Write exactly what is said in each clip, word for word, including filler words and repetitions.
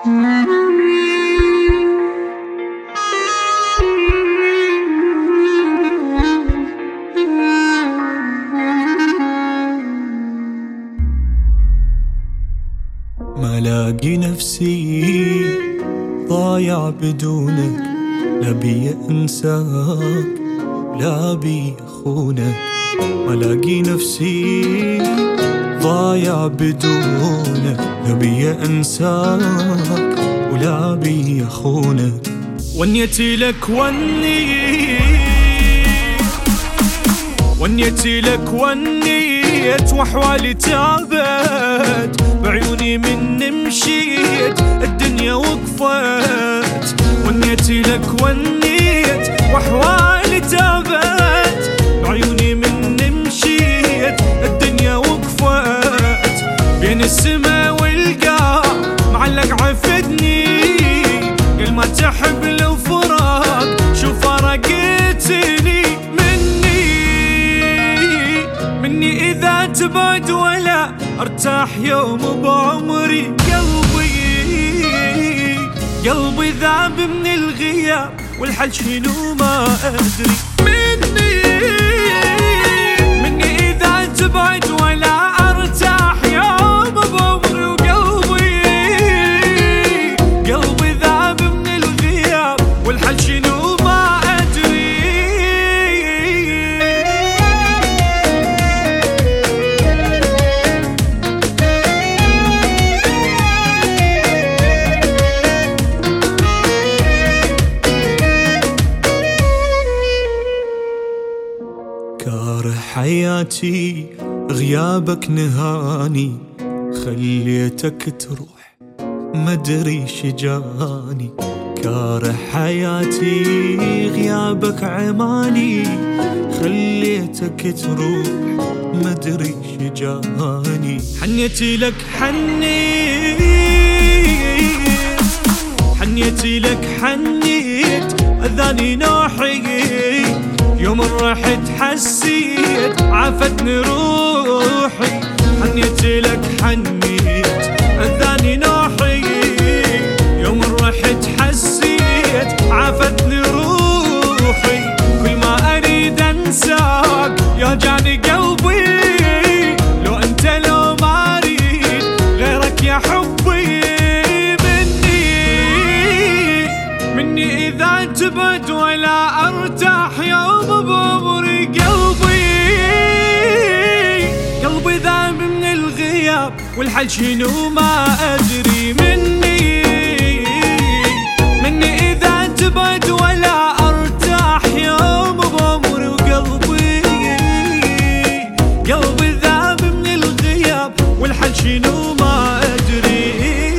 ما لاقي نفسي ضايع بدونك، لا بي انساك لا بي اخونك. ما لاقي نفسي ضايع بدونك، لا بي انساك ولا بي اخونك. ونيتي لك ونيت ونيتي لك ونيت واحوالي تابت، بعيوني من مشيت الدنيا وقفت. ونيتي لك ونيت واحوالي تابت، بعيوني من مشيت الدنيا وقفت. بين السما والقاع معلق عفدني، قل ما تحب لو فراق شو فرقتني مني مني إذا تبعد ولا ارتاح يوم بعمري. قلبي قلبي ذاب من الغياب والحل شنو ما ادري. مني مني اذا تبعد ولا ارتاح يوم بعمري. وقلبي قلبي ذاب من الغياب والحل شنو ما ادري. كاره حياتي غيابك نهاني، خليتك تروح مدري شجاني. كاره حياتي غيابك عماني، خليتك تروح مدري شجاني. حنيتي لك حنيت حنيتي لك حنيت أذاني نوحي، يوم رحت حسيت عافتني روحي. حنيتي لك حنيت أذاني نوحي، يوم رحت حسيت عافتني روحي. كل ما أريد أنساك يوجعني قلبي، لو أنت لو ما أريد غيرك يا حبي. مني مني إذا تبعد ولا أرتاح يوم بعمري. قلبي قلبي ذاب من الغياب والحل شنو ما أدري. مني مني إذا تبعد ولا أرتاح يوم بعمري. وقلبي قلبي ذاب من الغياب والحل شنو ما أدري.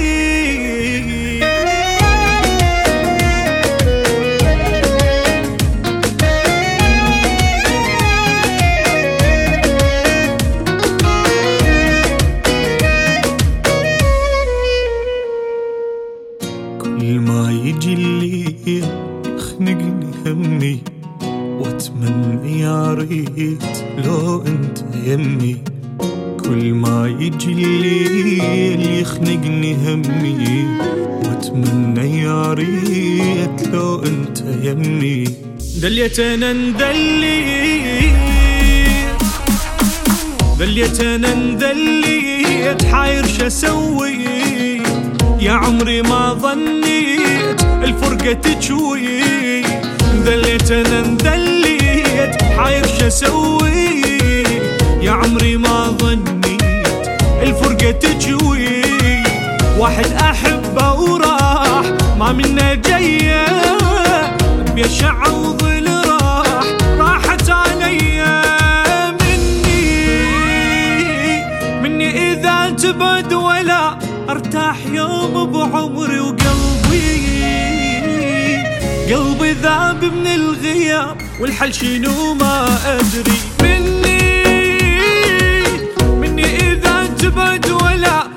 كل ما يجي الليل يخنقني همي، واتمنى يا ريت لو انت يمي. كل ما يجي الليل يخنقني همي، واتمنى يا ريت لو انت يمي. دليت انا ندليت دليت انا ندليت حاير شسوي. يا عمري ما ظنيت الفرقة تجوي. ذليت انا ندليت حاير شسوي. يا عمري ما ظنيت الفرقة تجوي. واحد احبه وراح ما منا جايه، بيشع وظل راح راحت عليا. مني مني اذا تبعد ولا ارتاح يوم بعمري. وقلبي قلبي ذاب من الغياب والحل شنو ما ادري. مني مني اذا تبعد ولا